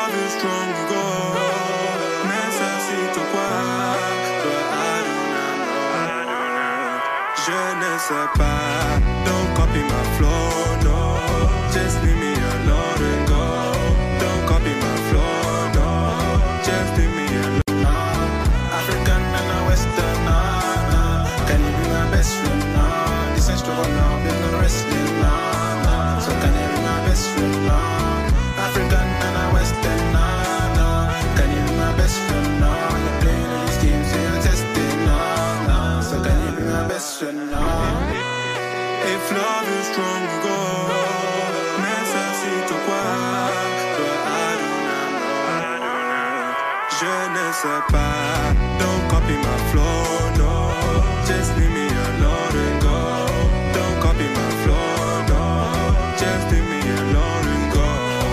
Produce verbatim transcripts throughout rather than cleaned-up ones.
love is stronger, necessito quoi, but I do not know. Je ne sais pas, don't copy my flow, no. Just leave me alone and go. Don't copy my flow, no. Just leave me alone. African and a Western, nah, nah. Can you be my best friend, nah? This ain't struggle now, been no wrestling, nah, nah. So can you be my best friend, nah? African and a Western, nah, nah. Can you be my best friend, nah? You're playing these games, so you're testing, nah, nah. So can you be my best friend, nah? If love is stronger, necessito quoi, but I do not know. Je ne sais pas, don't copy my flow, no. Just leave me alone and go. Don't copy my flow, no. Just leave me alone and go.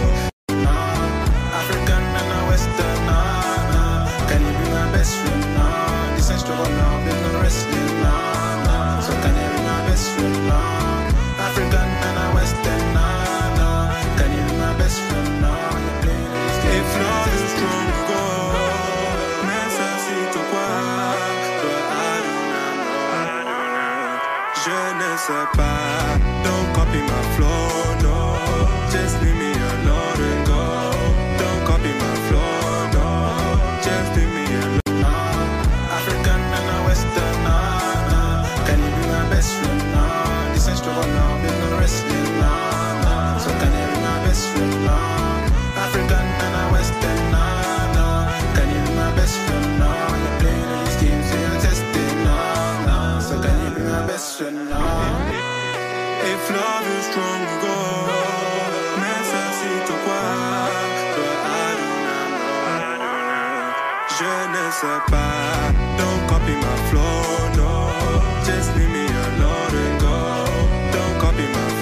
Nah, African and a Western, nah, nah. Can you be my best friend, nah? This ain't struggle now, been no wrestling, nah, nah. So can you be my best friend, nah? African and a Western, nah, nah. Can you be my best friend, nah? You're playing these games. If love is stronger, necessito quoi, but I do not know. Je ne sais pas, don't copy my flow, no. Just leave me alone and go. Don't copy my flow, no. Just leave me alone. African and a Western, nah, nah. Can you be my best friend, nah? This ain't struggle now, been no wrestling, nah, nah. So can you be my best friend, nah? African and a Western, nah, nah. Can you be my best friend, nah? You're playing these games, so you're testing, nah, nah. So can you be my best friend, nah? If love is stronger, necessito quoi, but I do not know. Je ne sais pas, don't copy my flow, no. Just leave me alone and go. Don't copy my